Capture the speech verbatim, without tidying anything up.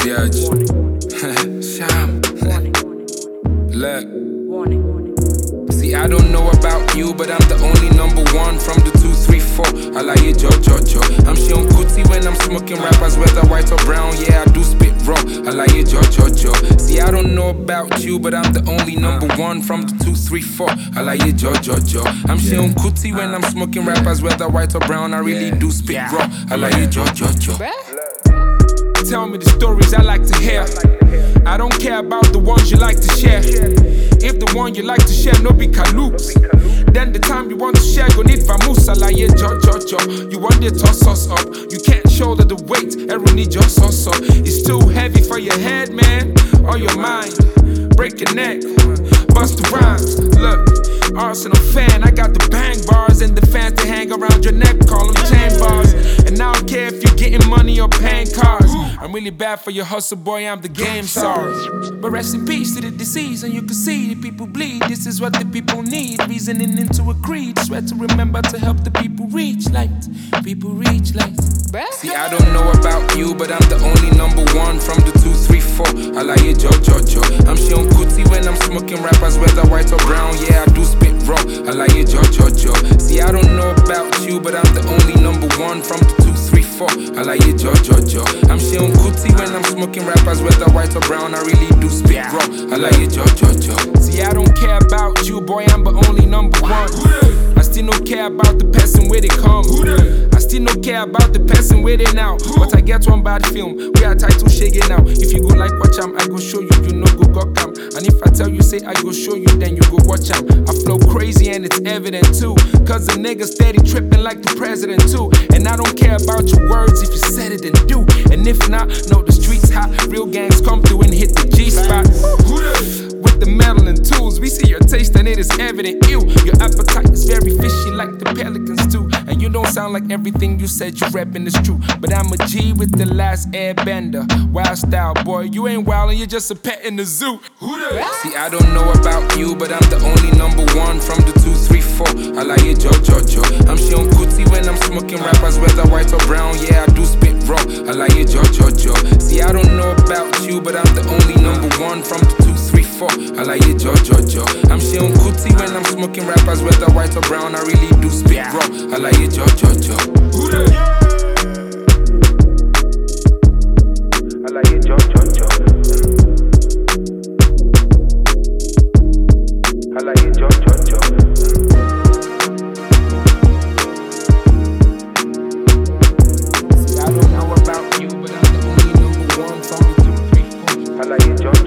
Yeah, Sham. Look. See, I don't know about you, but I'm the only number one from the two, three, four. I like it, jo, jo, jo. I'm Sean Kuti when I'm smoking rappers, whether white or brown. Yeah, I do spit raw. I like it, jo, jo, jo. See, I don't know about you, but I'm the only number one from the two, three, four. I like it, jo, jo, jo. I'm Sean Kuti when I'm smoking rappers, whether white or brown. I really do spit raw. I like it, jo, jo, jo. Tell me the stories I like to hear. I don't care about the ones you like to share. If the one you like to share no be kaloops, then the time you want to share go need vamoose. I like it, jo, jo, jo. You want it toss us up. You can't shoulder the weight, everyone need your sauce up. It's too heavy for your head, man, or your mind. Break your neck, bust the rhymes. Look, Arsenal fan, I got the bang bars and the fans to hang around your neck, call them chain bars. And I don't care if you're getting money or paying cars. I'm really bad for your hustle, boy, I'm the game sorry. But rest in peace to the deceased, and you can see the people bleed. This is what the people need, reasoning into a creed. Swear to remember to help the people reach light. People reach light. See, I don't know about you, but I'm the only number one from the two, three, four. I like it, jo, jo, jo. I'm Sean Kuti when I'm smoking rappers, whether white or brown. Yeah, I do spit raw. I like it, jo, jo, jo. See, I don't know about you, but I'm the only number one from the two, three, four. I like it, jo, jo, jo. I'm Sean Kuti when I'm smoking rappers, whether white or brown. I really do spit raw. I like it, jo, jo, jo. See, I don't care about you, boy, I'm the only number one. I still don't care about the person where they come. I still don't care about the person where they now. But I get one bad film, we are title shaking now. If you go like watch am, I go show you, you know go go cam. And if I tell you say I go show you, then you go watch am. I flow crazy and it's evident too, cause the nigga steady tripping like the president too. And I don't care about your words if you said it, then do. And if not, no, the streets hot. Real gangs come through and hit the G spot. With the metal and tools, we see your taste and it is evident. Ew, your appetite is very fishy like the pelicans too. And you don't sound like everything you said you reppin' is true. But I'm a G with the last airbender. Wild style, boy, you ain't wild and you're just a pet in the zoo. See, I don't know about you, but I'm the only number one from the two, three, four. I like it, jo, jo, jo. I'm Sean Kuti when I'm smoking rappers, whether white or brown. Yeah, I do spit raw. I like it, jo, jo, jo. See, I don't know about you, but I'm the only number one from the two, three, four. I like it, jo, jo, jo. I'm Sean Kuti when I'm smoking rappers, whether white or brown. I really do spit raw. I like it, jo, jo, jo. I like it, jo, jo, jo. I like it, jo, jo, jo. See, I don't know about you, but I'm the only number one from the two, three, four. I like it, jo, jo.